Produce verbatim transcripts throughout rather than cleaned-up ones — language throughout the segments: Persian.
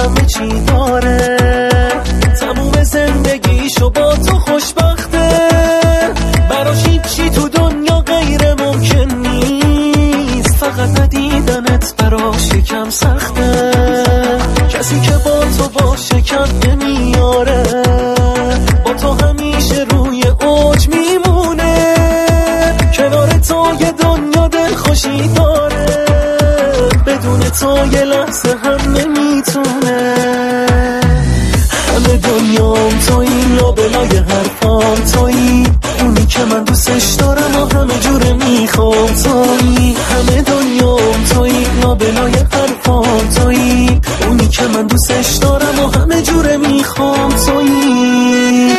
همه چی داره، تموم زندگیشو با تو خوشبخته، براش هیچی تو دنیا غیر ممکن نیست، فقط ندیدنت براش یکم سخته، کسی که با تو باشه کم نمیاره، با تو همیشه روی اوج میمونه، کنار تو یه دنیا دلخوشی داره، بدون تو یه لحظه هم نمیتونه، همه دنیام تویی، لابلای حرفام تویی، اونی که من دوستش دارم و همه جوره میخوام تویی، همه دنیام تویی، لابلای حرفام تویی، اونی که من دوستش دارم و همه جوره میخوام تویی.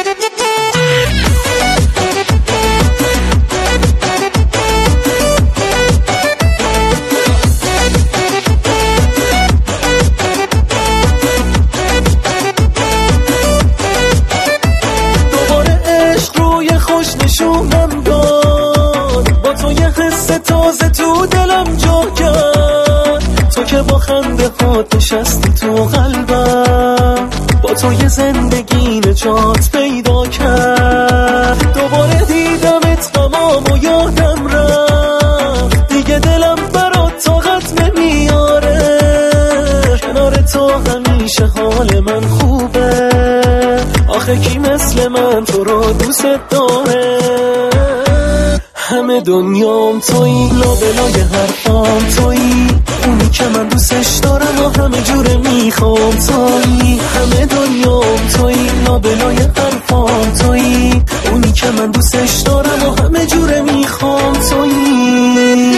نشونم داد با تو یه حس تازه تو دلم جا کرد، تو که با خنده هات نشستی تو قلبم، با تو یه زندگی نجات پیدا کرد، دوباره دیدمت تمام و یادم رفت، دیگه دلم برات طاقت نمیاره، کنار تو همیشه حال من خوبه، آخه کی مثل من تو رو دوست داره، همه دنیام تویی، لابلای حرفام تویی، اونی که من دوستش دارم و همه جوره میخوام تویی، همه دنیام تویی، لابلای حرفام تویی، اونی که من دوستش دارم و همه جوره میخوام تویی.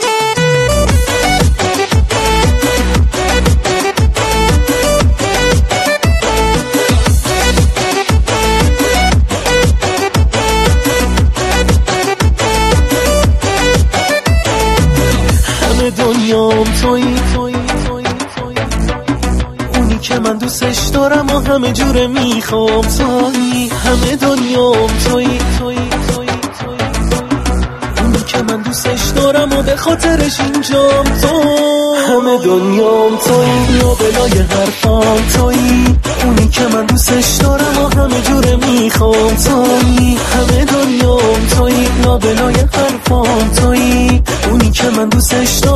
دنیام تویی، تویی، تویی، تویی، اونی که من دوستش دارم و همه جوره میخوام تویی، همه دنیام تویی، تویی، تویی، تویی، اونی که من دوستش دارم و به خاطرش اینجام تو، همه دنیام تویی، لابلای حرفام تویی، اونی که من دوستش دارم و همه جوره میخوام تویی، همه دنیام تویی، لابلای حرفام تویی، اونی که من دوستش دارم